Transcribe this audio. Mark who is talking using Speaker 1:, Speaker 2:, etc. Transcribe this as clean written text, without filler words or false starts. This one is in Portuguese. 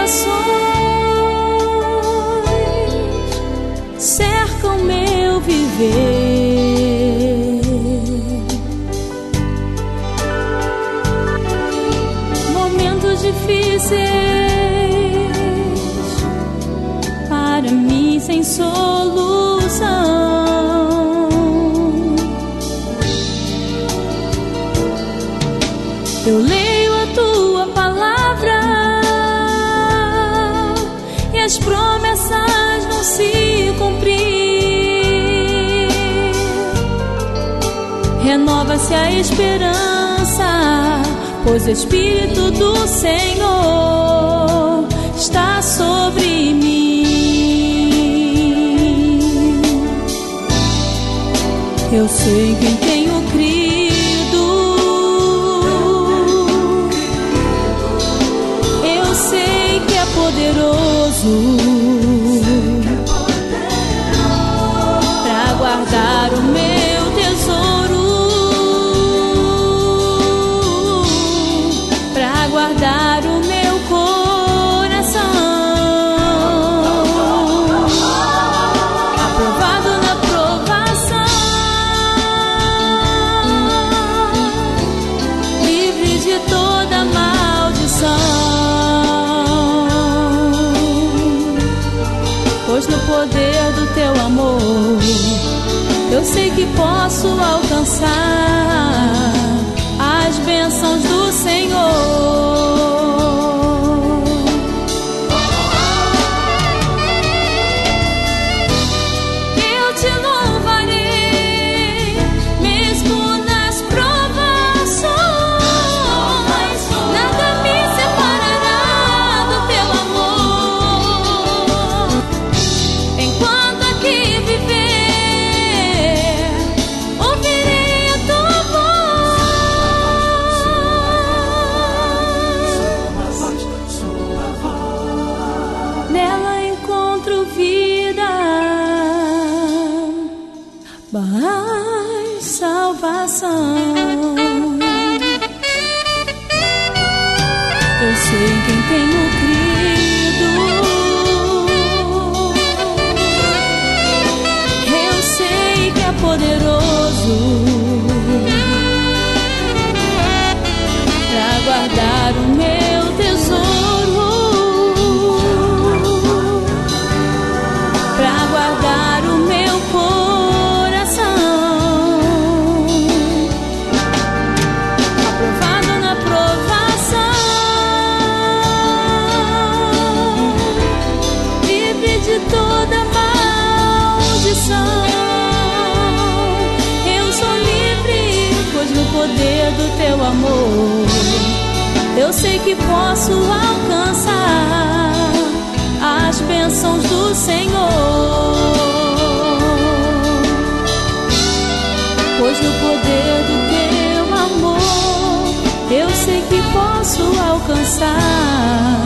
Speaker 1: cercam meu viver. Momentos difíceis para mim sem solução. Eu leio a tua palavra e as promessas vão se cumprir. Renova-se a esperança, pois o Espírito do Senhor está sobre mim. Eu sei quem tenho crido. Eu sei que é poderoso para guardar o meu tesouro, para guardar o meu coração. Aprovado na provação, livre de toda maldição. Pois no poder do teu amor eu sei que posso alcançar as bênçãos do Senhor. Eu te louvarei mesmo nas provações. Nada me separará do teu amor. Enquanto aqui viver, ouvirei a tua voz. Nela encontro vida, mais salvação. Eu sei quem tenho crido. Eu sei que é poderoso para guardar o meu tesouro, para guardar o meu coração. Aprovado na provação, livre de toda maldição. Eu sou livre, pois no poder do teu amor eu sei que posso alcançar as bênçãos do Senhor. Pois no poder do teu amor eu sei que posso alcançar